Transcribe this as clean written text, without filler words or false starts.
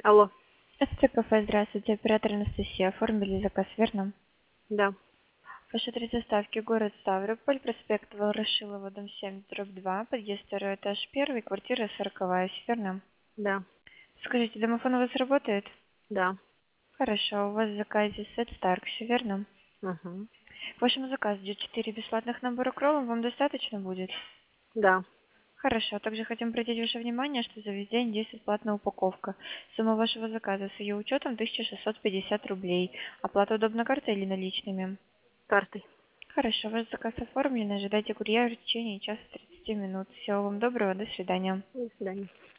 Алло, Это кафе, здравствуйте, оператор Анастасия. Оформили заказ, верно? да, Ваш адрес доставки город Ставрополь, проспект Ворошилова, дом 7, дробь 2, подъезд 2, этаж 1, квартира 40, верно? да, Скажите, домофон у вас работает? да. Хорошо, у вас в заказе сет Старкси, верно? Мгм. К вашему заказу идет 4 бесплатных набора к роллам, вам достаточно будет? Да. Хорошо, также хотим обратить ваше внимание, что за весь день действует платная упаковка. Сумма вашего заказа с ее учетом 1650 рублей. Оплата удобна картой или наличными? Картой. Хорошо, ваш заказ оформлен. Ожидайте курьера в течение часа 30 минут. Всего вам доброго, до свидания. До свидания.